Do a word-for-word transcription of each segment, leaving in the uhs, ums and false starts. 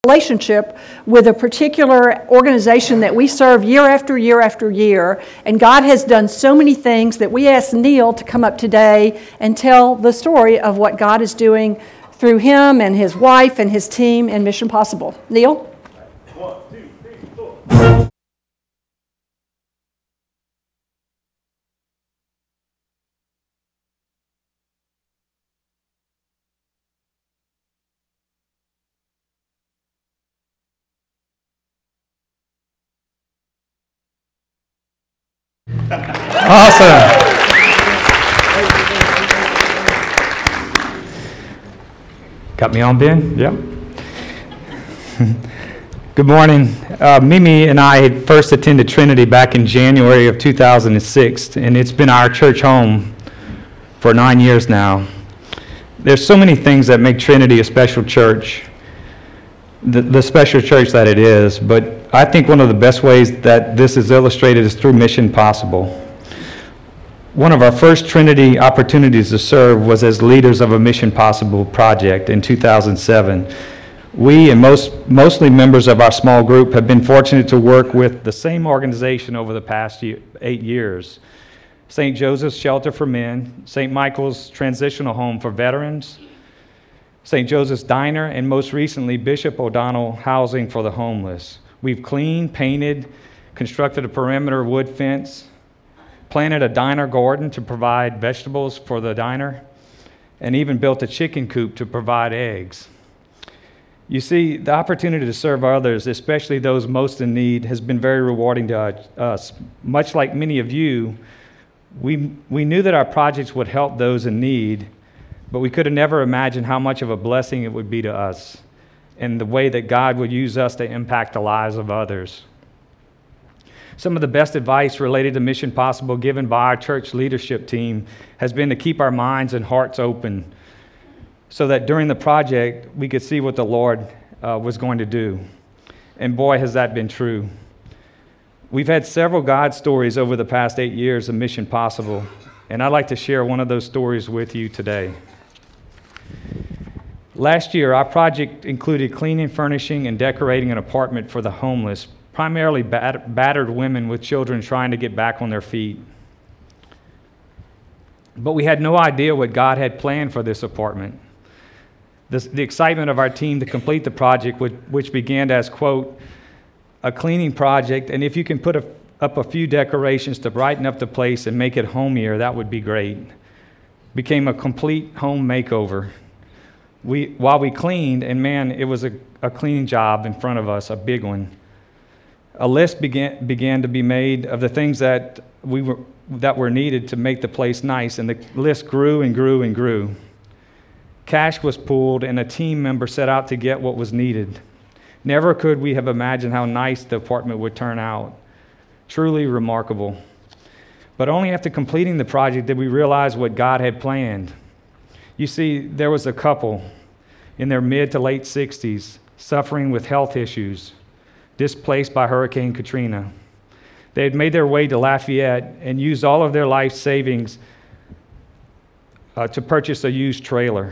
relationship with a particular organization that we serve year after year after year, and God has done so many things that we asked Neil to come up today and tell the story of what God is doing through him and his wife and his team in Mission Possible. Neil? One, two, three, four. Awesome. Got me on, Ben? Yep. Good morning. Uh, Mimi and I had first attended Trinity back in January of two thousand six, and it's been our church home for nine years now. There's so many things that make Trinity a special church, the, the special church that it is, but I think one of the best ways that this is illustrated is through Mission Possible. One of our first Trinity opportunities to serve was as leaders of a Mission Possible project in two thousand seven. We and most, mostly members of our small group have been fortunate to work with the same organization over the past year, eight years. Saint Joseph's Shelter for Men, Saint Michael's Transitional Home for Veterans, Saint Joseph's Diner, and most recently Bishop O'Donnell Housing for the Homeless. We've cleaned, painted, constructed a perimeter wood fence, planted a diner garden to provide vegetables for the diner, and even built a chicken coop to provide eggs. You see, the opportunity to serve others, especially those most in need, has been very rewarding to us. Much like many of you, we, we knew that our projects would help those in need, but we could have never imagined how much of a blessing it would be to us and the way that God would use us to impact the lives of others. Some of the best advice related to Mission Possible given by our church leadership team has been to keep our minds and hearts open so that during the project we could see what the Lord uh, was going to do. And boy, has that been true. We've had several God stories over the past eight years of Mission Possible, and I'd like to share one of those stories with you today. Last year, our project included cleaning, furnishing, and decorating an apartment for the homeless, primarily bat- battered women with children trying to get back on their feet. But we had no idea what God had planned for this apartment. This, the excitement of our team to complete the project, which, which began as, quote, a cleaning project, and if you can put a, up a few decorations to brighten up the place and make it homier, that would be great, became a complete home makeover. We, while we cleaned, and man, it was a, a cleaning job in front of us, a big one. A list began began to be made of the things that we were that were needed to make the place nice, and the list grew and grew and grew. Cash was pooled, and a team member set out to get what was needed. Never could we have imagined how nice the apartment would turn out. Truly remarkable. But only after completing the project did we realize what God had planned. You see, there was a couple in their mid to late sixties suffering with health issues, displaced by Hurricane Katrina. They had made their way to Lafayette and used all of their life savings uh, to purchase a used trailer.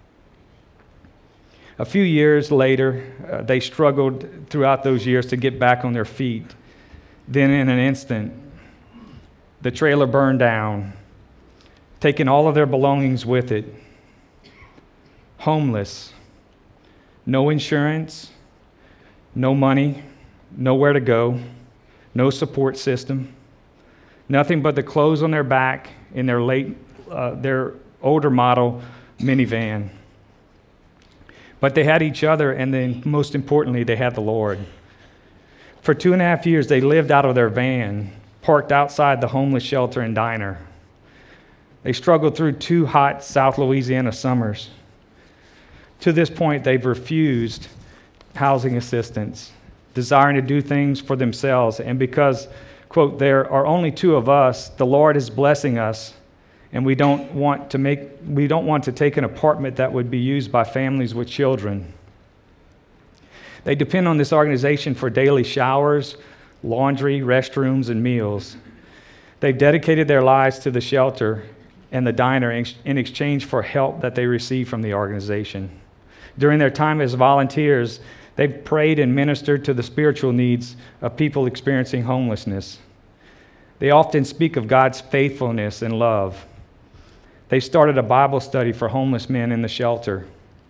A few years later, uh, they struggled throughout those years to get back on their feet. Then in an instant, the trailer burned down, taking all of their belongings with it. Homeless, no insurance, no money, nowhere to go, no support system, nothing but the clothes on their back in their late, uh, their older model minivan. But they had each other, and then most importantly, they had the Lord. For two and a half years, they lived out of their van, parked outside the homeless shelter and diner. They struggled through two hot South Louisiana summers. To this point, they've refused housing assistance, desiring to do things for themselves. And because, quote, there are only two of us, the Lord is blessing us, and we don't want to make we don't want to take an apartment that would be used by families with children. They depend on this organization for daily showers, laundry, restrooms, and meals. They've dedicated their lives to the shelter and the diner in exchange for help that they receive from the organization. During their time as volunteers, They've prayed and ministered to the spiritual needs of people experiencing homelessness. They often speak of God's faithfulness and love. They started a Bible study for homeless men in the shelter.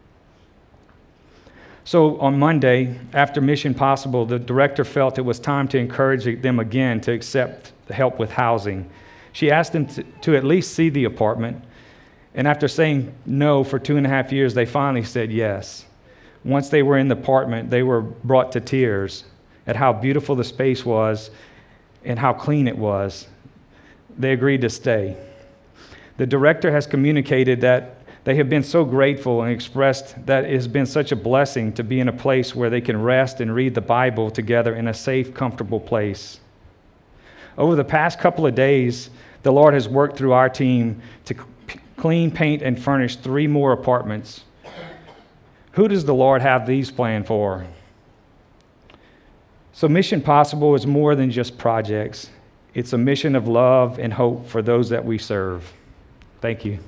So on Monday, after Mission Possible, the director felt it was time to encourage them again to accept the help with housing. She asked them to, to at least see the apartment, and after saying no for two and a half years, they finally said yes. Once they were in the apartment, they were brought to tears at how beautiful the space was and how clean it was. They agreed to stay. The director has communicated that they have been so grateful and expressed that it has been such a blessing to be in a place where they can rest and read the Bible together in a safe, comfortable place. Over the past couple of days, the Lord has worked through our team to clean, paint, and furnish three more apartments. Who does the Lord have these planned for? So Mission Possible is more than just projects. It's a mission of love and hope for those that we serve. Thank you.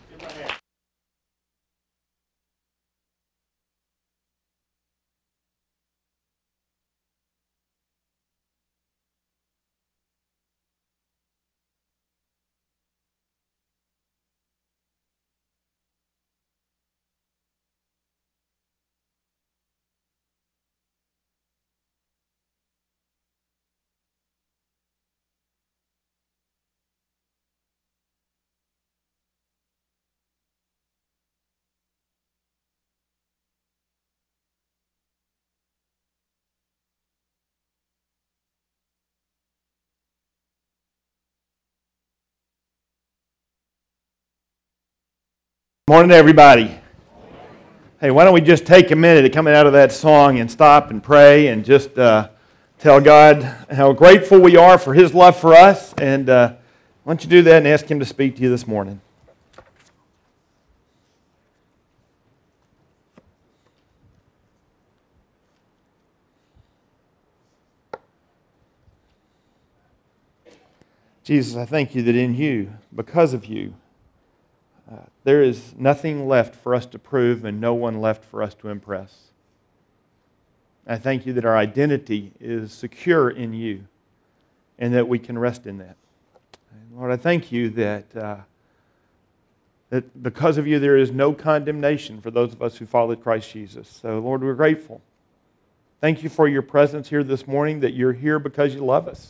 Morning, everybody. Hey, why don't we just take a minute to coming out of that song and stop and pray and just uh, tell God how grateful we are for His love for us. And uh, why don't you do that and ask Him to speak to you this morning. Jesus, I thank you that in you, because of you, Uh, there is nothing left for us to prove and no one left for us to impress. I thank you that our identity is secure in you and that we can rest in that. And Lord, I thank you that, uh, that because of you there is no condemnation for those of us who followed Christ Jesus. So Lord, we're grateful. Thank you for your presence here this morning, that you're here because you love us,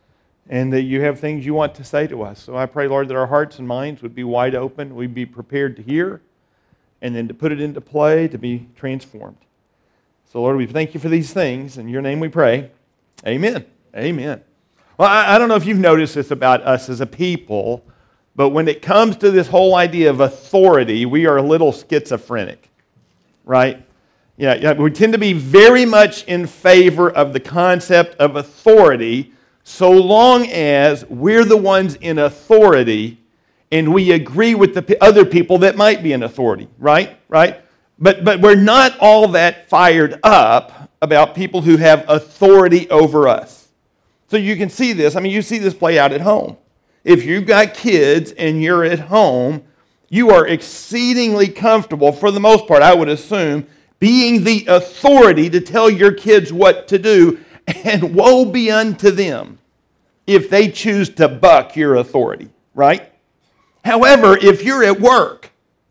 and that you have things you want to say to us. So I pray, Lord, that our hearts and minds would be wide open, we'd be prepared to hear, and then to put it into play, to be transformed. So, Lord, we thank you for these things. In your name we pray. Amen. Amen. Well, I, I don't know if you've noticed this about us as a people, but when it comes to this whole idea of authority, we are a little schizophrenic, right? Yeah, yeah, we tend to be very much in favor of the concept of authority, so long as we're the ones in authority and we agree with the other people that might be in authority, right? Right? But but we're not all that fired up about people who have authority over us. So you can see this. I mean, you see this play out at home. If you've got kids and you're at home, you are exceedingly comfortable, for the most part, I would assume, being the authority to tell your kids what to do. And woe be unto them if they choose to buck your authority, right? However, if you're at work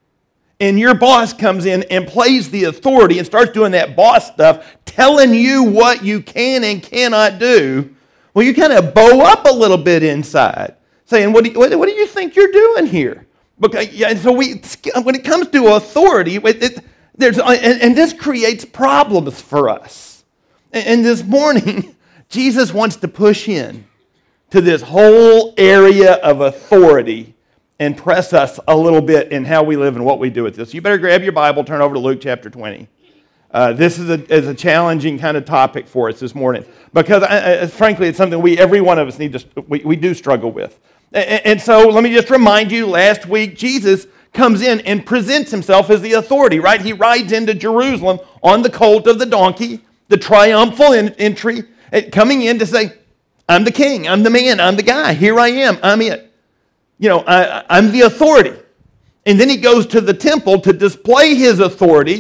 and your boss comes in and plays the authority and starts doing that boss stuff, telling you what you can and cannot do, well, you kind of bow up a little bit inside, saying, what do you, what do you think you're doing here? Because, yeah, so we, when it comes to authority, it, it, there's, and, and this creates problems for us. And this morning, Jesus wants to push in to this whole area of authority and press us a little bit in how we live and what we do with this. You better grab your Bible, turn over to Luke chapter twenty. Uh, this is a, is a challenging kind of topic for us this morning because, uh, frankly, it's something we every one of us need to we, we do struggle with. And, and so let me just remind you, last week, Jesus comes in and presents himself as the authority, right? He rides into Jerusalem on the colt of the donkey, the triumphal entry, coming in to say, I'm the king, I'm the man, I'm the guy, here I am, I'm it. You know, I, I'm the authority. And then he goes to the temple to display his authority,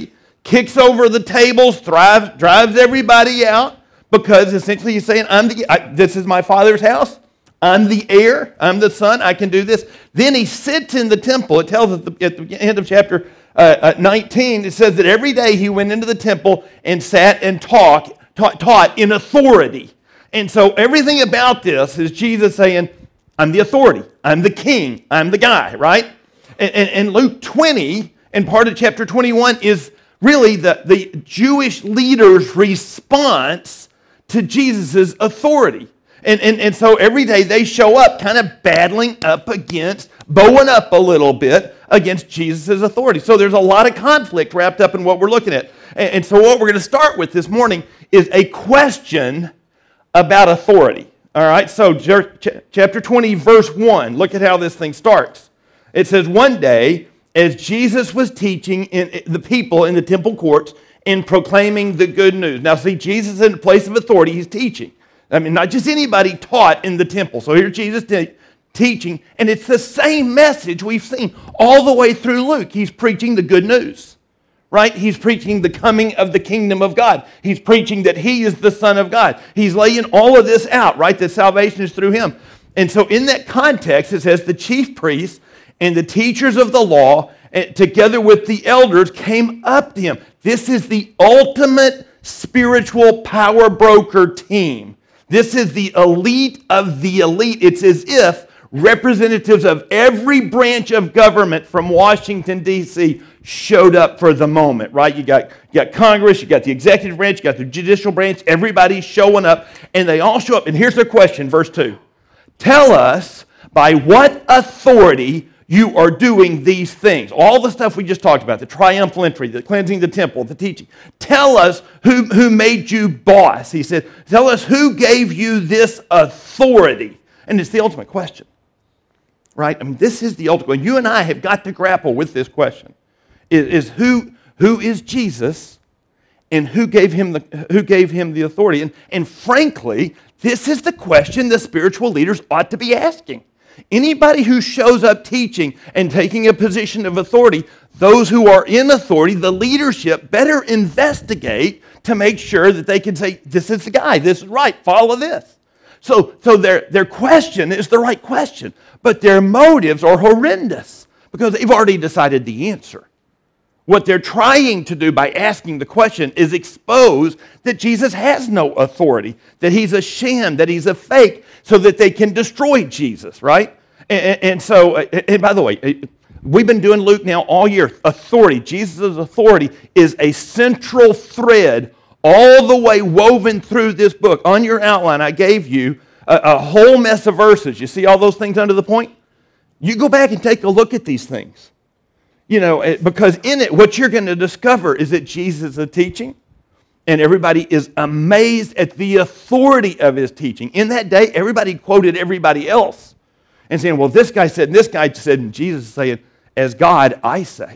kicks over the tables, drives, drives everybody out, because essentially he's saying, I'm the, I, this is my Father's house. I'm the heir. I'm the son. I can do this. Then he sits in the temple. It tells us at the, at the end of chapter uh, nineteen, it says that every day he went into the temple and sat and talk, taught, taught in authority. And so everything about this is Jesus saying, I'm the authority. I'm the king. I'm the guy, right? And, and, and Luke twenty and part of chapter twenty-one is really the, the Jewish leaders' response to Jesus' authority. And, and, and so every day they show up kind of battling up against, bowing up a little bit against Jesus' authority. So there's a lot of conflict wrapped up in what we're looking at. And, and so what we're going to start with this morning is a question about authority. All right, so chapter twenty, verse one, look at how this thing starts. It says, one day, as Jesus was teaching in the people in the temple courts and proclaiming the good news. Now see, Jesus is in a place of authority, he's teaching. I mean, not just anybody taught in the temple. So here's Jesus te- teaching, and it's the same message we've seen all the way through Luke. He's preaching the good news, right? He's preaching the coming of the kingdom of God. He's preaching that he is the Son of God. He's laying all of this out, right? That salvation is through him. And so in that context, it says the chief priests and the teachers of the law, together with the elders, came up to him. This is the ultimate spiritual power broker team. This is the elite of the elite. It's as if representatives of every branch of government from Washington, D C showed up for the moment, right? You got, you got Congress, you got the executive branch, you got the judicial branch, everybody's showing up, and they all show up. And here's their question, verse two. Tell us by what authority you are doing these things. All the stuff we just talked about, the triumphal entry, the cleansing the temple, the teaching. Tell us who, who made you boss. He said, tell us who gave you this authority. And it's the ultimate question, right? I mean, this is the ultimate. You and I have got to grapple with this question. Is, is who, who is Jesus and who gave him the, who gave him the authority? And, and frankly, this is the question the spiritual leaders ought to be asking. Anybody who shows up teaching and taking a position of authority, those who are in authority, the leadership, better investigate to make sure that they can say, this is the guy, this is right, follow this. So, so their, their question is the right question, but their motives are horrendous because they've already decided the answer. What they're trying to do by asking the question is expose that Jesus has no authority, that he's a sham, that he's a fake, so that they can destroy Jesus, right? And, and so, and by the way, we've been doing Luke now all year. Authority, Jesus' authority is a central thread all the way woven through this book. On your outline, I gave you a, a whole mess of verses. You see all those things under the point? You go back and take a look at these things. You know, because in it, what you're going to discover is that Jesus is teaching, and everybody is amazed at the authority of his teaching. In that day, everybody quoted everybody else and saying, well, this guy said, and this guy said, and Jesus is saying, as God, I say.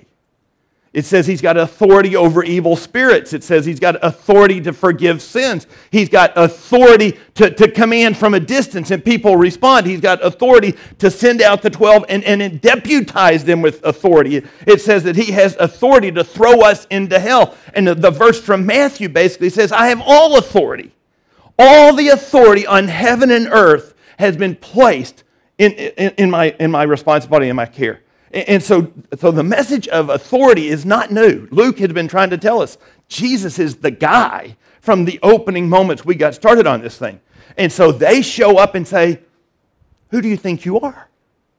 It says he's got authority over evil spirits. It says he's got authority to forgive sins. He's got authority to, to command from a distance and people respond. He's got authority to send out the twelve and, and deputize them with authority. It says that he has authority to throw us into hell. And the, the verse from Matthew basically says, I have all authority. All the authority on heaven and earth has been placed in, in, in, my, in my responsibility, in my care. And so, so the message of authority is not new. Luke had been trying to tell us Jesus is the guy from the opening moments we got started on this thing. And so they show up and say, who do you think you are?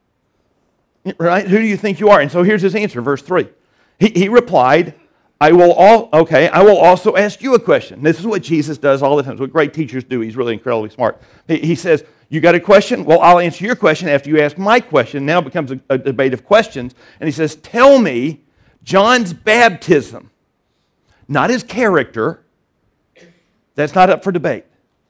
Right? Who do you think you are? And so here's his answer, verse three. He, he replied, I will all okay, I will also ask you a question. This is what Jesus does all the time. It's what great teachers do. He's really incredibly smart. He, he says, you got a question? Well, I'll answer your question after you ask my question. Now it becomes a, a debate of questions. And he says, tell me John's baptism, not his character. That's not up for debate.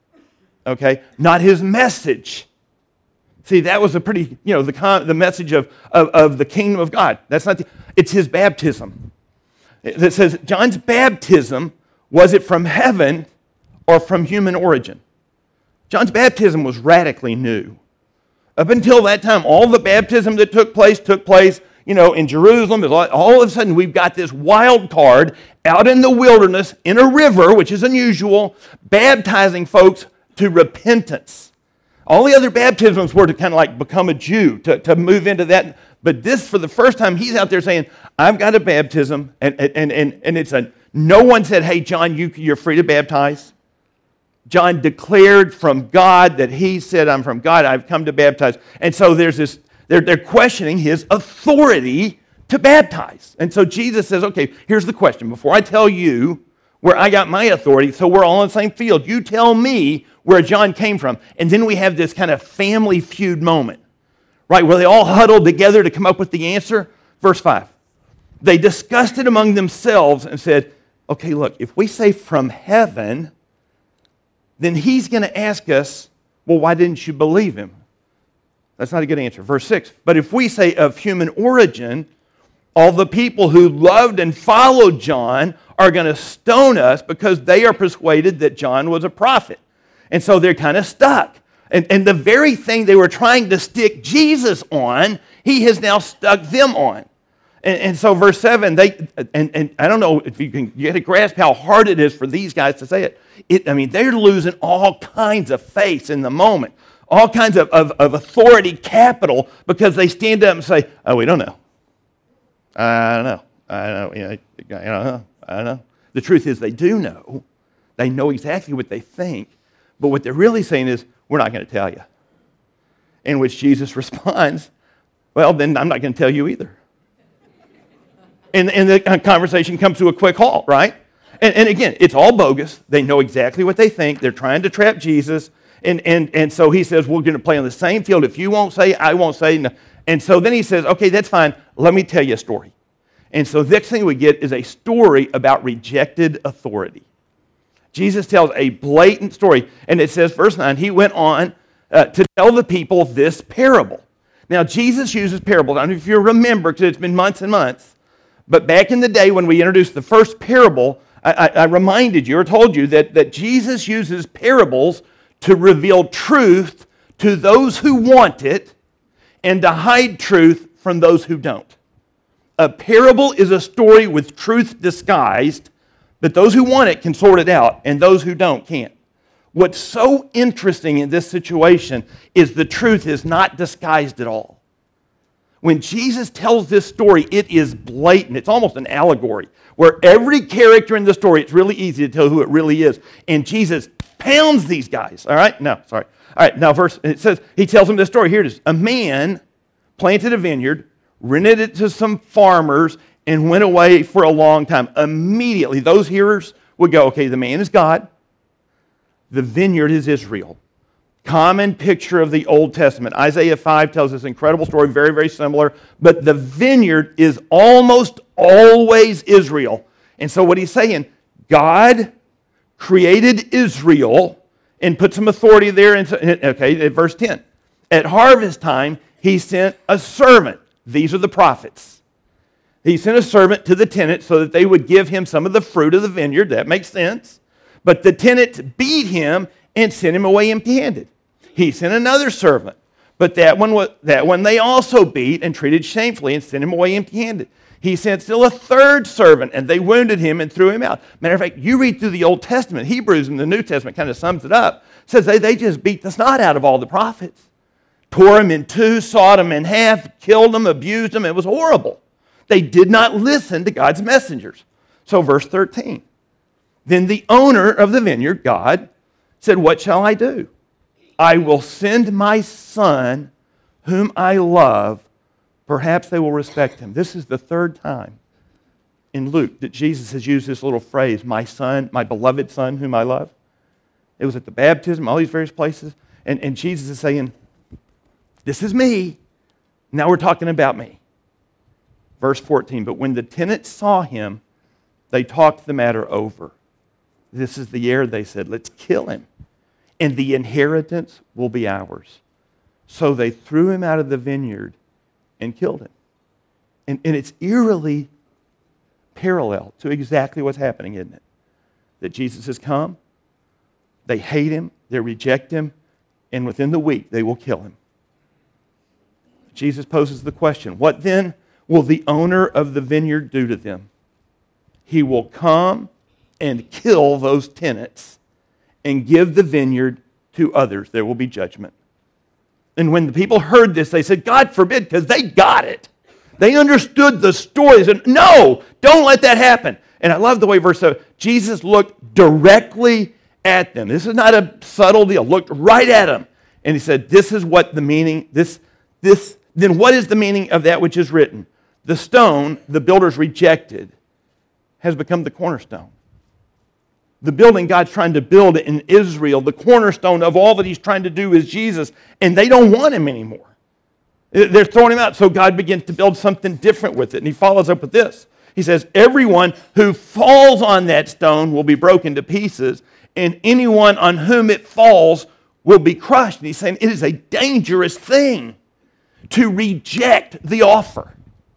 Okay? Not his message. See, that was a pretty, you know, the con, the message of, of, of the kingdom of God. That's not, the, it's his baptism. It says, John's baptism, was it from heaven or from human origin? John's baptism was radically new. Up until that time, all the baptism that took place took place, you know, in Jerusalem. All of a sudden, we've got this wild card out in the wilderness in a river, which is unusual, baptizing folks to repentance. All the other baptisms were to kind of like become a Jew, to, to move into that. But this, for the first time, he's out there saying, I've got a baptism. And, and, and, and it's a, no one said, hey, John, you, you're free to baptize. John declared from God that he said, I'm from God, I've come to baptize. And so there's this, they're, they're questioning his authority to baptize. And so Jesus says, okay, here's the question. Before I tell you where I got my authority, so we're all on the same field, you tell me where John came from. And then we have this kind of family feud moment, right, where they all huddled together to come up with the answer. Verse five. They discussed it among themselves and said, okay, look, if we say from heaven, then he's going to ask us, well, why didn't you believe him? That's not a good answer. Verse six. But if we say of human origin, all the people who loved and followed John are going to stone us because they are persuaded that John was a prophet. And so they're kind of stuck. And, and the very thing they were trying to stick Jesus on, he has now stuck them on. And, and so verse seven, they and, and I don't know if you can get a grasp how hard it is for these guys to say it. it I mean, they're losing all kinds of faith in the moment, all kinds of, of, of authority capital, because they stand up and say, oh, we don't know. I don't know. I don't know. I don't know. I don't know. The truth is they do know. They know exactly what they think. But what they're really saying is, we're not going to tell you. In which Jesus responds, well, then I'm not going to tell you either. And, and the conversation comes to a quick halt, right? And, and again, it's all bogus. They know exactly what they think. They're trying to trap Jesus. And, and, and so he says, we're going to play on the same field. If you won't say, I won't say. No. And so then he says, okay, that's fine. Let me tell you a story. And so the next thing we get is a story about rejected authority. Jesus tells a blatant story. And it says, verse nine, he went on uh, to tell the people this parable. Now, Jesus uses parables. I don't know if you remember, because it's been months and months. But back in the day when we introduced the first parable, I, I, I reminded you or told you that, that Jesus uses parables to reveal truth to those who want it and to hide truth from those who don't. A parable is a story with truth disguised, but those who want it can sort it out, and those who don't can't. What's so interesting in this situation is the truth is not disguised at all. When Jesus tells this story, it is blatant. It's almost an allegory, where every character in the story, it's really easy to tell who it really is. And Jesus pounds these guys, all right? No, sorry. All right, now verse, it says, he tells them this story. Here it is. A man planted a vineyard, rented it to some farmers, and went away for a long time. Immediately, those hearers would go, okay, the man is God. The vineyard is Israel. Common picture of the Old Testament. Isaiah five tells this incredible story, very, very similar. But the vineyard is almost always Israel. And so what he's saying, God created Israel and put some authority there. In, okay, at verse ten. At harvest time, he sent a servant. These are the prophets. He sent a servant to the tenant so that they would give him some of the fruit of the vineyard. That makes sense. But the tenant beat him and sent him away empty-handed. He sent another servant. But that one, that one they also beat and treated shamefully and sent him away empty-handed. He sent still a third servant, and they wounded him and threw him out. Matter of fact, you read through the Old Testament, Hebrews and the New Testament kind of sums it up. It says they, they just beat the snot out of all the prophets. Tore them in two, sawed them in half, killed them, abused them. It was horrible. They did not listen to God's messengers. So verse thirteen. Then the owner of the vineyard, God, said, what shall I do? I will send my son whom I love. Perhaps they will respect him. This is the third time in Luke that Jesus has used this little phrase, my son, my beloved son whom I love. It was at the baptism, all these various places. And, and Jesus is saying, this is me. Now we're talking about me. Verse fourteen, but when the tenants saw him, they talked the matter over. This is the heir, they said, let's kill him, and the inheritance will be ours. So they threw him out of the vineyard and killed him. And, and it's eerily parallel to exactly what's happening, isn't it? That Jesus has come, they hate him, they reject him, and within the week they will kill him. Jesus poses the question, what then will the owner of the vineyard do to them? He will come and kill those tenants and give the vineyard to others. There will be judgment. And when the people heard this, they said, God forbid, because they got it. They understood the story. They said, no, don't let that happen. And I love the way verse seven, Jesus looked directly at them. This is not a subtle deal. Looked right at them. And he said, this is what the meaning, this, this, then what is the meaning of that which is written? The stone the builders rejected has become the cornerstone. The building God's trying to build in Israel, the cornerstone of all that he's trying to do is Jesus, and they don't want him anymore. They're throwing him out, so God begins to build something different with it. And he follows up with this. He says, everyone who falls on that stone will be broken to pieces, and anyone on whom it falls will be crushed. And he's saying it is a dangerous thing to reject the offer.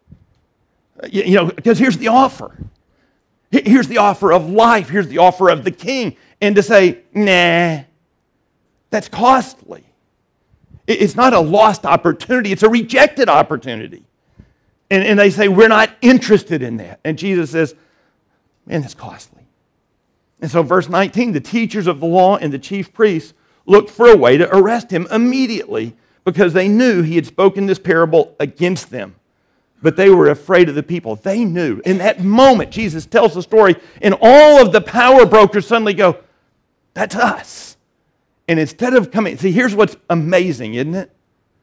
You know, because here's the offer. Here's the offer of life. Here's the offer of the King. And to say, nah, that's costly. It's not a lost opportunity. It's a rejected opportunity. And, and they say, we're not interested in that. And Jesus says, man, that's costly. And so verse nineteen, the teachers of the law and the chief priests looked for a way to arrest him immediately because they knew he had spoken this parable against them. But they were afraid of the people. They knew. In that moment, Jesus tells the story, and all of the power brokers suddenly go, that's us. And instead of coming, see, here's what's amazing, isn't it?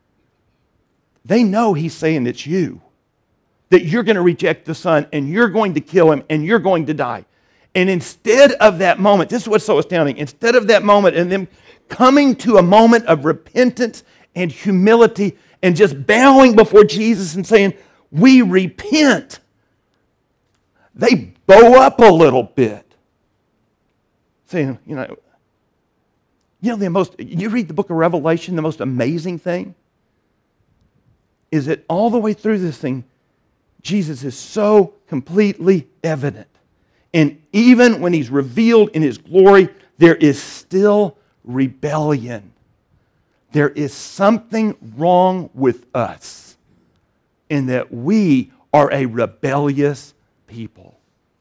They know he's saying it's you. That you're going to reject the Son, and you're going to kill him, and you're going to die. And instead of that moment, this is what's so astounding, instead of that moment and them coming to a moment of repentance and humility and just bowing before Jesus and saying, we repent, they bow up a little bit. Saying, you know, you know the most, you read the book of Revelation, the most amazing thing is that all the way through this thing, Jesus is so completely evident. And even when he's revealed in his glory, there is still rebellion. There is something wrong with us in that we are a rebellious people.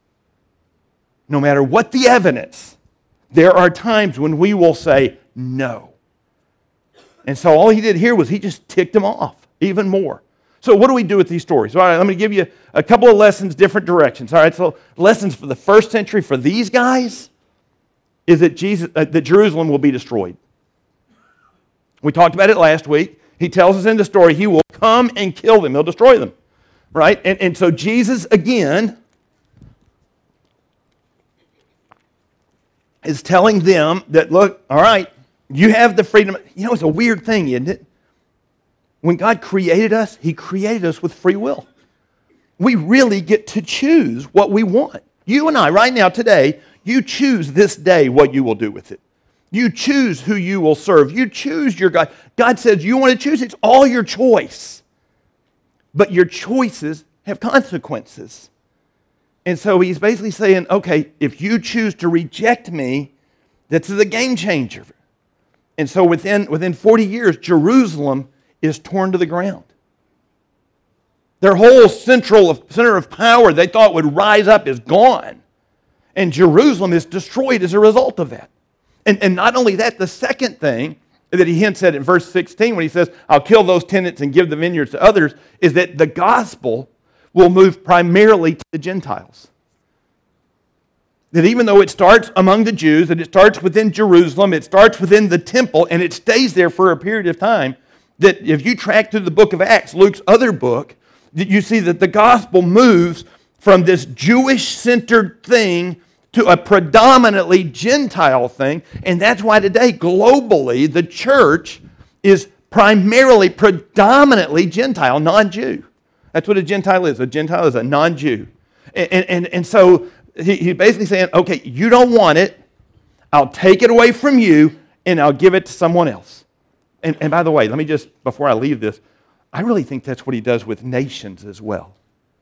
No matter what the evidence, there are times when we will say no. And so all he did here was he just ticked them off even more. So what do we do with these stories? All right, let me give you a couple of lessons, different directions. All right, so lessons for the first century for these guys is that Jesus, uh, that Jerusalem will be destroyed. We talked about it last week. He tells us in the story, he will come and kill them. He'll destroy them, right? And, and so Jesus, again, is telling them that, look, all right, you have the freedom. You know, it's a weird thing, isn't it? When God created us, he created us with free will. We really get to choose what we want. You and I, right now, today, you choose this day what you will do with it. You choose who you will serve. You choose your God. God says you want to choose. It's all your choice. But your choices have consequences. And so he's basically saying, okay, if you choose to reject me, this is a game changer. And so within, within forty years, Jerusalem is torn to the ground. Their whole central of, center of power they thought would rise up is gone. And Jerusalem is destroyed as a result of that. And, and not only that, the second thing that he hints at in verse sixteen when he says, I'll kill those tenants and give the vineyards to others, is that the gospel will move primarily to the Gentiles. That even though it starts among the Jews, that it starts within Jerusalem, it starts within the temple, and it stays there for a period of time, that if you track through the book of Acts, Luke's other book, that you see that the gospel moves from this Jewish-centered thing to a predominantly Gentile thing. And that's why today, globally, the church is primarily, predominantly Gentile, non-Jew. That's what a Gentile is. A Gentile is a non-Jew. And, and, and so he, he's basically saying, okay, you don't want it. I'll take it away from you, and I'll give it to someone else. And, and by the way, let me just, before I leave this, I really think that's what he does with nations as well.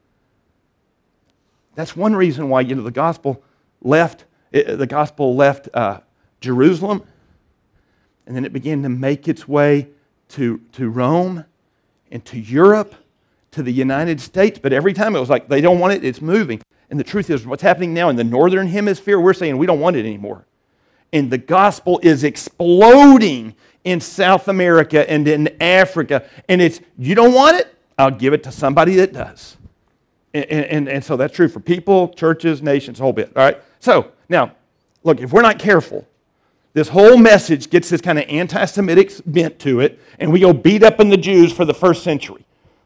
That's one reason why, you know, the gospel left, the gospel left uh, Jerusalem, and then it began to make its way to, to Rome and to Europe, to to the United States, but every time it was like, they don't want it, it's moving. And the truth is, what's happening now in the northern hemisphere, we're saying we don't want it anymore. And the gospel is exploding in South America and in Africa. And it's, you don't want it? I'll give it to somebody that does. And, and, and so that's true for people, churches, nations, a whole bit. All right? So, now, look, if we're not careful, this whole message gets this kind of anti-Semitic bent to it, and we go beat up on the Jews for the first century.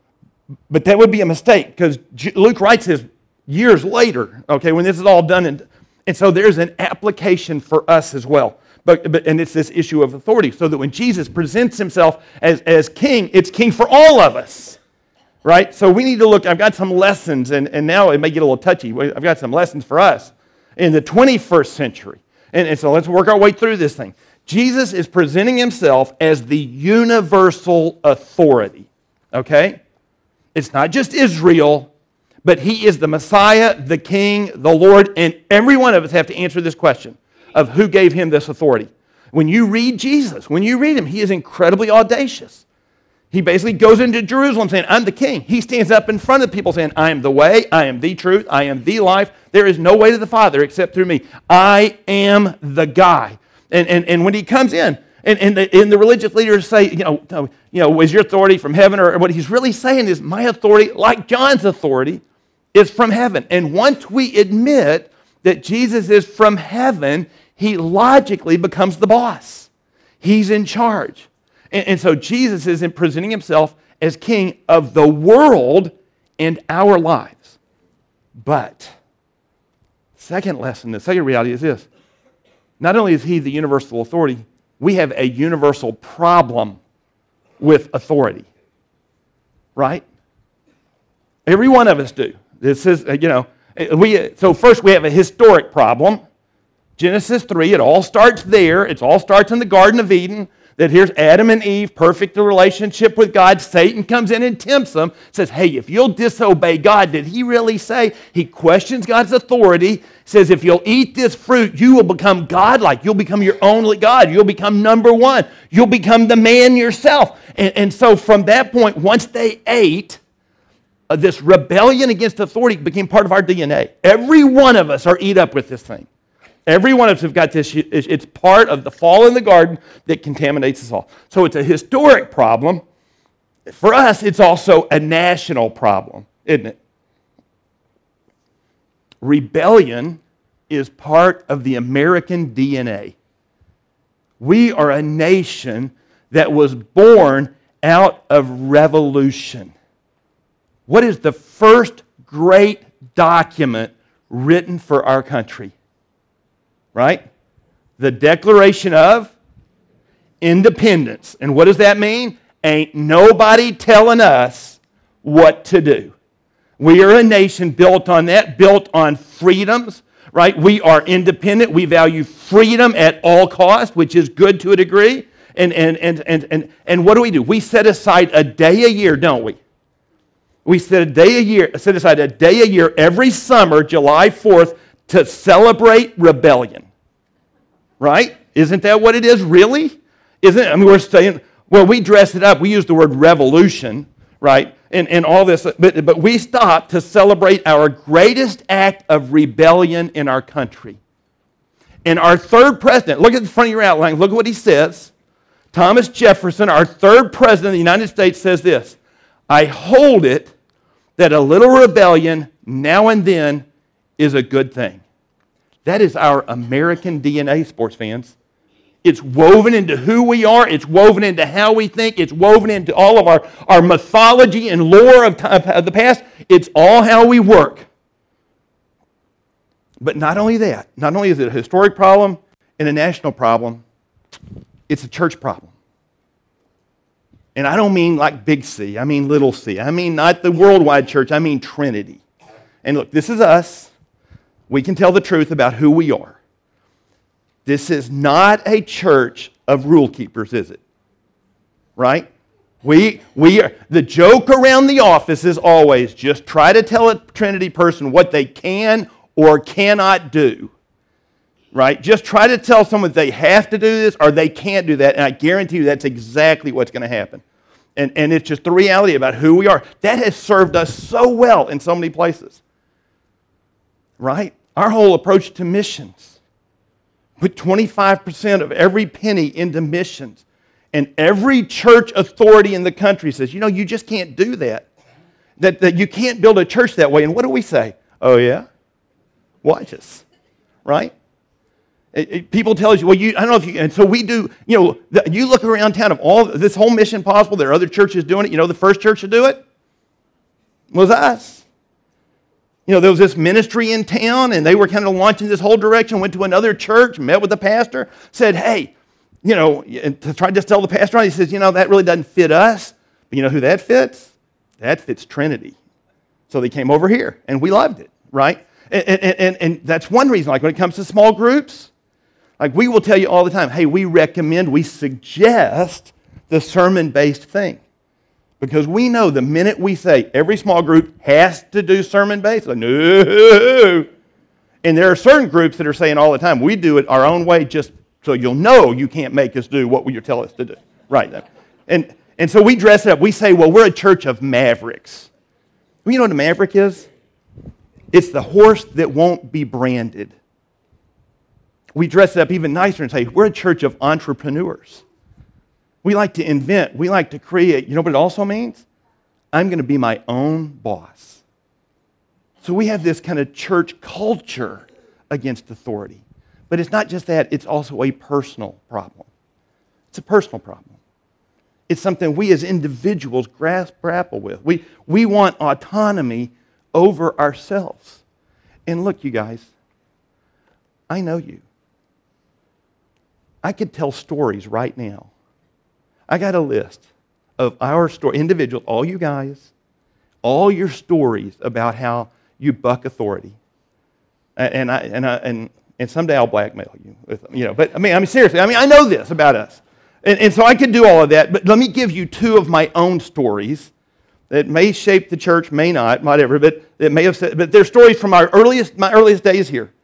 But that would be a mistake, because Luke writes this years later, okay, when this is all done. And, and so there's an application for us as well. But, but and it's this issue of authority, so that when Jesus presents himself as, as king, it's king for all of us, right? So we need to look, I've got some lessons, and, and now it may get a little touchy. I've got some lessons for us in the twenty-first century. And, and so let's work our way through this thing. Jesus is presenting himself as the universal authority, okay? It's not just Israel, but he is the Messiah, the King, the Lord, and every one of us have to answer this question of who gave him this authority. When you read Jesus, when you read him, he is incredibly audacious. He basically goes into Jerusalem saying, I'm the king. He stands up in front of people saying, I am the way, I am the truth, I am the life. There is no way to the Father except through me. I am the guy. And, and, and when he comes in, and, and, the, and the religious leaders say, you know, you know, was your authority from heaven? Or what he's really saying is, my authority, like John's authority, is from heaven. And once we admit that Jesus is from heaven, he logically becomes the boss. He's in charge. And, and so Jesus is in presenting himself as king of the world and our lives. But, second lesson, the second reality is this. Not only is he the universal authority, we have a universal problem with authority. Right? Every one of us do. This is, you know, we, so first we have a historic problem. Genesis three, it all starts there. It all starts in the Garden of Eden. That here's Adam and Eve, perfect relationship with God. Satan comes in and tempts them, says, hey, if you'll disobey God, did he really say? He questions God's authority, says, if you'll eat this fruit, you will become godlike. You'll become your only God. You'll become number one. You'll become the man yourself. And, and so from that point, once they ate, uh, this rebellion against authority became part of our D N A. Every one of us are eat up with this thing. Every one of us have got this. It's part of the fall in the garden that contaminates us all. So it's a historic problem. For us, it's also a national problem, isn't it? Rebellion is part of the American D N A. We are a nation that was born out of revolution. What is the first great document written for our country? Right? The Declaration of Independence. And what does that mean? Ain't nobody telling us what to do. We are a nation built on that, built on freedoms, right? We are independent. We value freedom at all costs, which is good to a degree. And, and, and, and, and, and what do we do? We set aside a day a year, don't we? We set a day a year, set aside a day a year every summer, July fourth, to celebrate rebellion. Right? Isn't that what it is, really? Isn't it? I mean, we're saying, well, we dress it up. We use the word revolution, right? And, and all this. But, but we stop to celebrate our greatest act of rebellion in our country. And our third president, look at the front of your outline. Look at what he says. Thomas Jefferson, our third president of the United States, says this. I hold it that a little rebellion now and then is a good thing. That is our American D N A, sports fans. It's woven into who we are. It's woven into how we think. It's woven into all of our, our mythology and lore of, time, of the past. It's all how we work. But not only that, not only is it a historic problem and a national problem, it's a church problem. And I don't mean like big C. I mean little c. I mean not the worldwide church. I mean Trinity. And look, this is us. We can tell the truth about who we are. This is not a church of rule keepers, is it? Right? We, we are, the joke around the office is always just try to tell a Trinity person what they can or cannot do. Right? Just try to tell someone they have to do this or they can't do that, and I guarantee you that's exactly what's going to happen. And, and it's just the reality about who we are. That has served us so well in so many places. Right? Our whole approach to missions. Put twenty-five percent of every penny into missions. And every church authority in the country says, you know, you just can't do that. That, that you can't build a church that way. And what do we say? Oh, yeah? Watch us. Right? It, it, people tell you, well, you, I don't know if you, and so we do, you know, the, you look around town of all, this whole Mission Possible, there are other churches doing it. You know, the first church to do it was us. You know, there was this ministry in town, and they were kind of launching this whole direction, went to another church, met with the pastor, said, hey, you know, to try to just tell the pastor on, he says, you know, that really doesn't fit us. But you know who that fits? That fits Trinity. So they came over here, and we loved it, right? And, and, and, and that's one reason, like when it comes to small groups, like we will tell you all the time, hey, we recommend, we suggest the sermon-based thing. Because we know the minute we say every small group has to do sermon-based, like, no. And there are certain groups that are saying all the time, we do it our own way just so you'll know you can't make us do what you tell us to do. Right. And, and so we dress it up. We say, well, we're a church of mavericks. Well, you know what a maverick is? It's the horse that won't be branded. We dress it up even nicer and say, we're a church of entrepreneurs. We like to invent. We like to create. You know what it also means? I'm going to be my own boss. So we have this kind of church culture against authority. But it's not just that. It's also a personal problem. It's a personal problem. It's something we as individuals grasp, grapple with. We, we want autonomy over ourselves. And look, you guys, I know you. I could tell stories right now. I got a list of our story, individuals, all you guys, all your stories about how you buck authority. And I and I and and someday I'll blackmail you with, you know, but I mean, I mean seriously, I mean, I know this about us. And, and so I could do all of that, but let me give you two of my own stories that may shape the church, may not, whatever, but that may have said, but they're stories from our earliest, my earliest days here.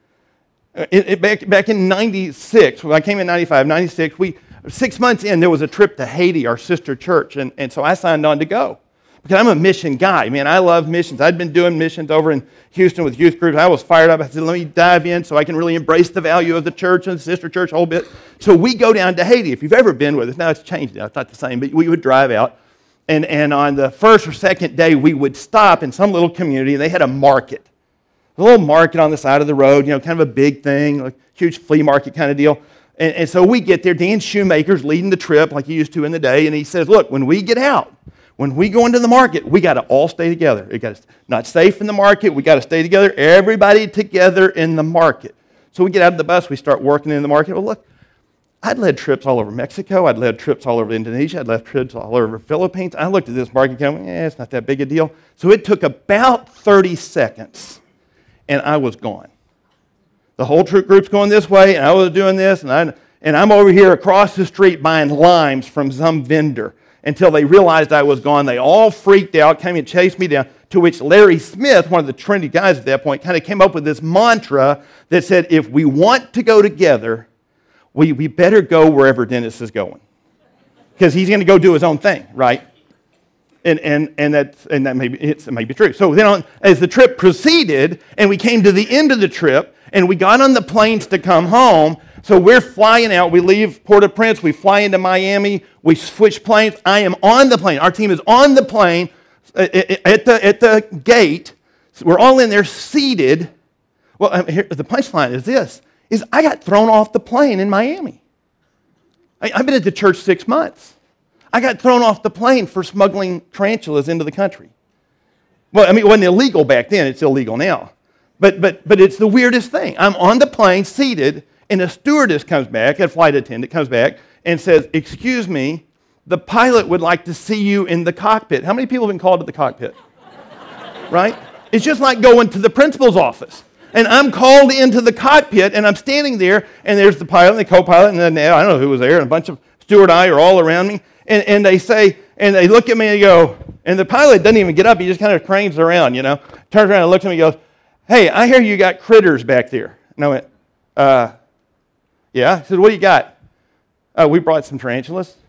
It, it, back, back in ninety-six, when I came in ninety-five, ninety-six, we, six months in, there was a trip to Haiti, our sister church, and, and so I signed on to go. Because I'm a mission guy. Man, I love missions. I'd been doing missions over in Houston with youth groups. I was fired up. I said, let me dive in so I can really embrace the value of the church and the sister church a whole bit. So we go down to Haiti. If you've ever been with us, now it's changed now. It's not the same, but we would drive out. And, and on the first or second day, we would stop in some little community, and they had a market. A little market on the side of the road, you know, kind of a big thing, like huge flea market kind of deal. And, and so we get there. Dan Shoemaker's leading the trip like he used to in the day, and he says, look, when we get out, when we go into the market, we got to all stay together. We got to not safe in the market. We got to stay together. Everybody together in the market. So we get out of the bus. We start working in the market. Well, look, I'd led trips all over Mexico. I'd led trips all over Indonesia. I'd led trips all over the Philippines. I looked at this market going, eh, it's not that big a deal. So it took about thirty seconds, and I was gone. The whole troop group's going this way, and I was doing this, and, I, and I'm over here across the street buying limes from some vendor. Until they realized I was gone. They all freaked out, came and chased me down, to which Larry Smith, one of the Trinity guys at that point, kind of came up with this mantra that said, if we want to go together, we, we better go wherever Dennis is going. Because he's going to go do his own thing, right? And and and that and that may be, it's, it may be true. So then on, as the trip proceeded, and we came to the end of the trip, and we got on the planes to come home, so we're flying out. We leave Port-au-Prince. We fly into Miami. We switch planes. I am on the plane. Our team is on the plane at the, at the gate. So we're all in there seated. Well, I mean, here, the punchline is this, is I got thrown off the plane in Miami. I, I've been at the church six months. I got thrown off the plane for smuggling tarantulas into the country. Well, I mean, it wasn't illegal back then. It's illegal now. But, but, but it's the weirdest thing. I'm on the plane, seated, and a stewardess comes back, a flight attendant comes back, and says, excuse me, the pilot would like to see you in the cockpit. How many people have been called to the cockpit? Right? It's just like going to the principal's office. And I'm called into the cockpit, and I'm standing there, and there's the pilot and the co-pilot, and then I don't know who was there, and a bunch of steward I are all around me. And, and they say, and they look at me and they go, and the pilot doesn't even get up. He just kind of cranes around, you know, turns around and looks at me and goes, hey, I hear you got critters back there. And I went, uh, yeah. He said, what do you got? Uh, we brought some tarantulas.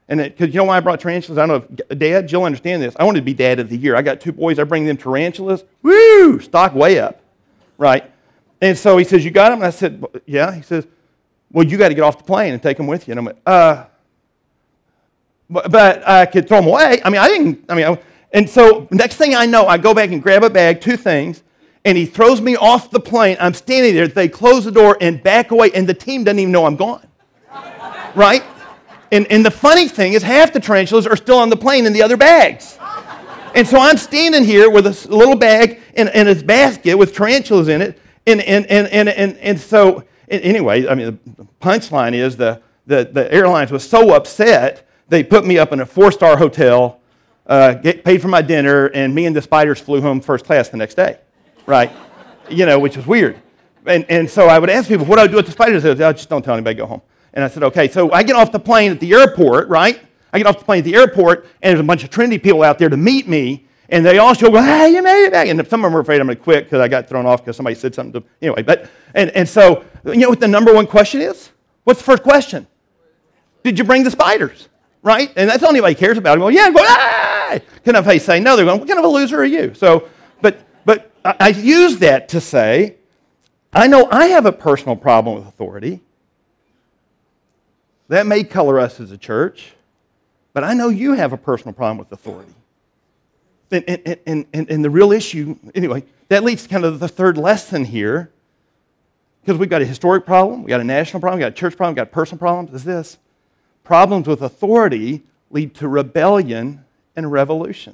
And because you know why I brought tarantulas? I don't know if Dad, you'll understand this. I wanted to be Dad of the Year. I got two boys. I bring them tarantulas. Woo! Stock way up, right? And so he says, you got them? And I said, yeah. He says, well, you got to get off the plane and take them with you. And I'm like, uh, but, but I could throw them away. I mean, I didn't, I mean, I, and so next thing I know, I go back and grab a bag, two things, and he throws me off the plane. I'm standing there. They close the door and back away, and the team doesn't even know I'm gone, right? And, and the funny thing is half the tarantulas are still on the plane in the other bags. And so I'm standing here with a little bag and, and this basket with tarantulas in it. And, and, and, and, and, and so, anyway, I mean, the punchline is the, the, the airlines was so upset, they put me up in a four-star hotel, uh, get paid for my dinner, and me and the spiders flew home first class the next day, right? You know, which was weird. And, and so I would ask people, what do I do with the spiders? They said, oh, just don't tell anybody, go home. And I said, okay. So I get off the plane at the airport, right? I get off the plane at the airport, and there's a bunch of Trinity people out there to meet me, and they all show, go, hey, you made it back. And some of them are afraid I'm going to quit because I got thrown off because somebody said something to, anyway. But, and, and so, you know what the number one question is? What's the first question? Did you bring the spiders? Right? And that's all anybody cares about. Well, yeah, go, ah! Can if they say no, they're going, what kind of a loser are you? So, but, but I, I use that to say, I know I have a personal problem with authority. That may color us as a church, but I know you have a personal problem with authority. And, and, and, and, and the real issue, anyway, that leads to kind of the third lesson here, because we've got a historic problem, we've got a national problem, we've got a church problem, we've got personal problems, is this. Problems with authority lead to rebellion and revolution.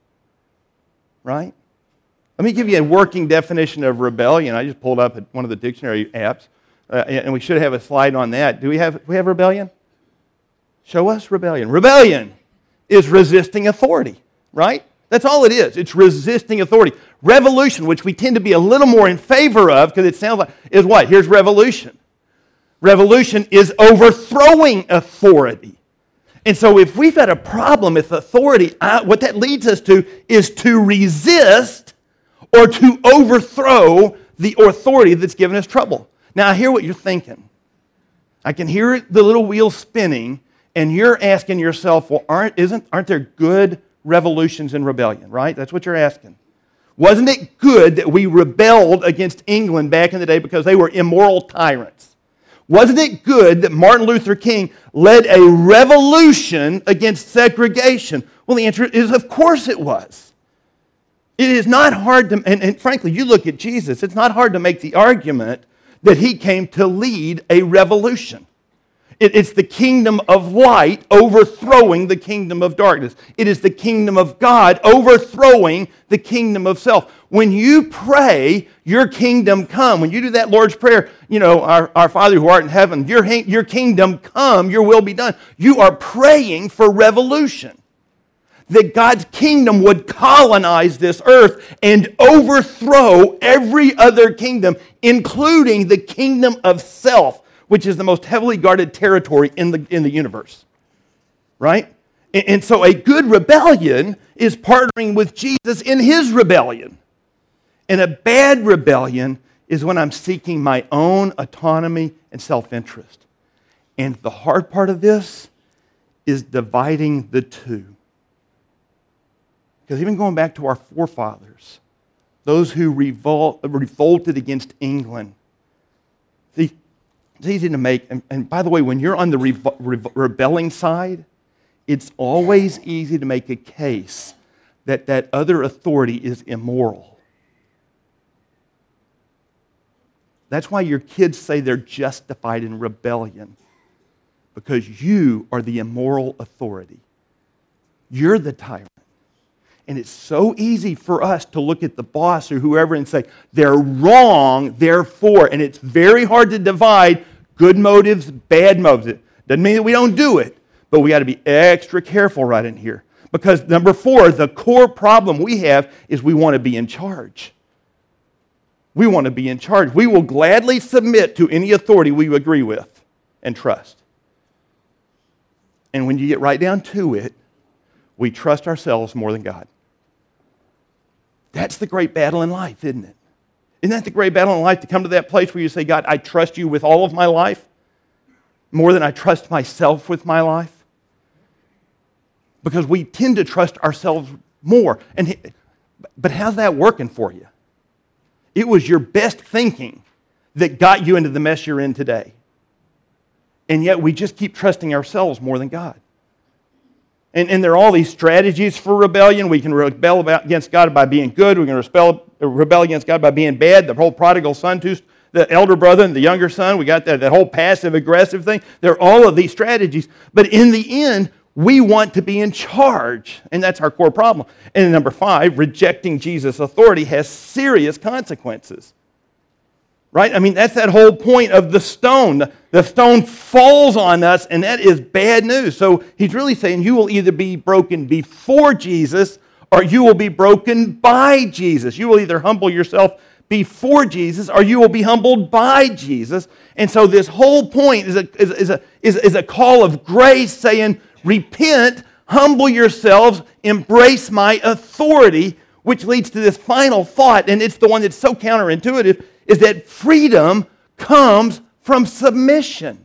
Right? Let me give you a working definition of rebellion. I just pulled up one of the dictionary apps, uh, and we should have a slide on that. Do we have, do we have rebellion? Show us rebellion. Rebellion is resisting authority, right? That's all it is. It's resisting authority. Revolution, which we tend to be a little more in favor of, because it sounds like, is what? Here's revolution. Revolution is overthrowing authority. And so if we've got a problem with authority, I, what that leads us to is to resist or to overthrow the authority that's given us trouble. Now, I hear what you're thinking. I can hear the little wheel spinning, and you're asking yourself, well, aren't, isn't, aren't there good revolutions and rebellion, right? That's what you're asking. Wasn't it good that we rebelled against England back in the day because they were immoral tyrants? Wasn't it good that Martin Luther King led a revolution against segregation? Well, the answer is, of course it was. It is not hard to, and, and frankly, you look at Jesus, it's not hard to make the argument that he came to lead a revolution. It, it's the kingdom of light overthrowing the kingdom of darkness. It is the kingdom of God overthrowing the kingdom of self. When you pray, your kingdom come. When you do that Lord's Prayer, you know, our, our Father who art in heaven, your, your kingdom come, your will be done. You are praying for revolution. That God's kingdom would colonize this earth and overthrow every other kingdom, including the kingdom of self, which is the most heavily guarded territory in the, in the universe. Right? And, and so a good rebellion is partnering with Jesus in his rebellion. And a bad rebellion is when I'm seeking my own autonomy and self-interest. And the hard part of this is dividing the two. Because even going back to our forefathers, those who revol- revolted against England, see, it's easy to make, and, and by the way, when you're on the re- re- rebelling side, it's always easy to make a case that that other authority is immoral. That's why your kids say they're justified in rebellion, because you are the immoral authority. You're the tyrant. And it's so easy for us to look at the boss or whoever and say, they're wrong, therefore. And it's very hard to divide good motives, bad motives. Doesn't mean that we don't do it, but we got to be extra careful right in here. Because number four, the core problem we have is we want to be in charge. We want to be in charge. We will gladly submit to any authority we agree with and trust. And when you get right down to it, we trust ourselves more than God. That's the great battle in life, isn't it? Isn't that the great battle in life, to come to that place where you say, God, I trust you with all of my life more than I trust myself with my life? because we tend to trust ourselves more. And he, but how's that working for you? It was your best thinking that got you into the mess you're in today. And yet we just keep trusting ourselves more than God. And, and there are all these strategies for rebellion. We can rebel about, against God by being good. We can rebel, rebel against God by being bad. The whole prodigal son, too, the elder brother and the younger son, we got that, that whole passive-aggressive thing. There are all of these strategies. But in the end, we want to be in charge. And that's our core problem. And number five, rejecting Jesus' authority has serious consequences. Right? I mean, that's that whole point of the stone. The stone falls on us, and that is bad news. So he's really saying you will either be broken before Jesus or you will be broken by Jesus. You will either humble yourself before Jesus or you will be humbled by Jesus. And so this whole point is a, is, is a, is, is a call of grace saying, repent, humble yourselves, embrace my authority, which leads to this final thought, and it's the one that's so counterintuitive, is that freedom comes from submission.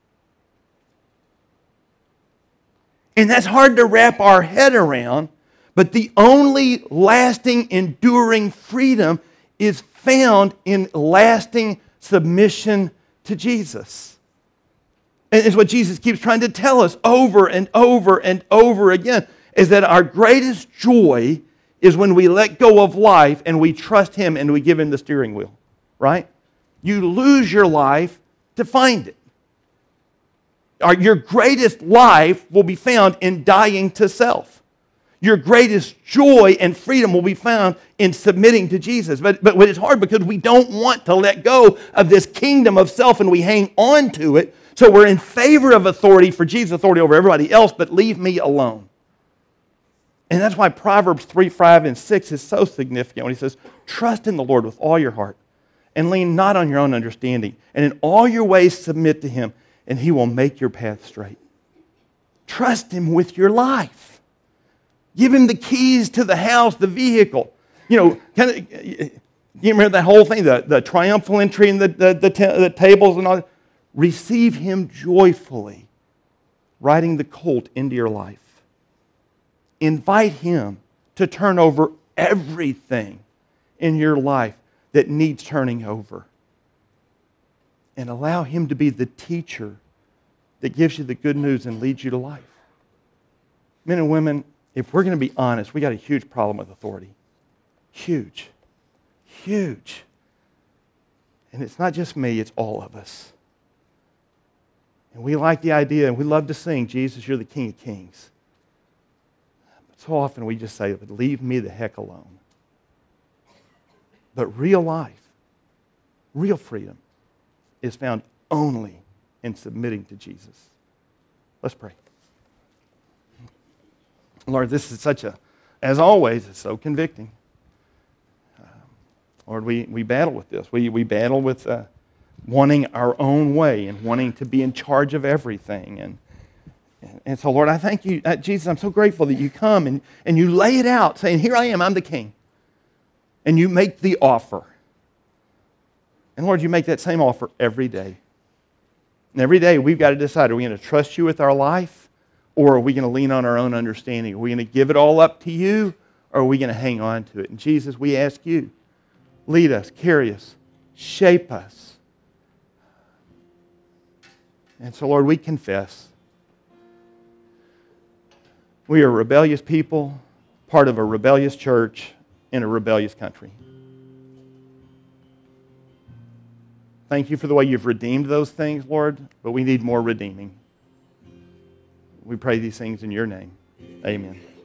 And that's hard to wrap our head around, but the only lasting, enduring freedom is found in lasting submission to Jesus. And it's what Jesus keeps trying to tell us over and over and over again, is that our greatest joy is when we let go of life and we trust Him and we give Him the steering wheel. Right? You lose your life to find it. Your greatest life will be found in dying to self. Your greatest joy and freedom will be found in submitting to Jesus. But, but it's hard because we don't want to let go of this kingdom of self and we hang on to it. So we're in favor of authority for Jesus' authority over everybody else, but leave me alone. And that's why Proverbs three, five, and six is so significant when he says, trust in the Lord with all your heart and lean not on your own understanding. And in all your ways submit to Him, and He will make your path straight. Trust Him with your life. Give Him the keys to the house, the vehicle. You know, kind of, you remember that whole thing, the, the triumphal entry and the, the, the, ta- the tables and all that? Receive Him joyfully, riding the colt into your life. Invite Him to turn over everything in your life that needs turning over. And allow Him to be the teacher that gives you the good news and leads you to life. Men and women, if we're going to be honest, we got a huge problem with authority. Huge. Huge. And it's not just me, it's all of us. And we like the idea, and we love to sing, Jesus, you're the King of Kings. But so often we just say, leave me the heck alone. But real life, real freedom, is found only in submitting to Jesus. Let's pray. Lord, this is such a, as always, it's so convicting. Uh, Lord, we, we battle with this. We, we battle with uh, wanting our own way and wanting to be in charge of everything. And, and, and so, Lord, I thank you. Uh, Jesus, I'm so grateful that you come and, and you lay it out saying, here I am, I'm the King. And you make the offer. And Lord, you make that same offer every day. And every day we've got to decide, are we going to trust you with our life? Or are we going to lean on our own understanding? Are we going to give it all up to you? Or are we going to hang on to it? And Jesus, we ask you, lead us, carry us, shape us. And so, Lord, we confess we are a rebellious people, part of a rebellious church, in a rebellious country. Thank you for the way you've redeemed those things, Lord, but we need more redeeming. We pray these things in your name. Amen.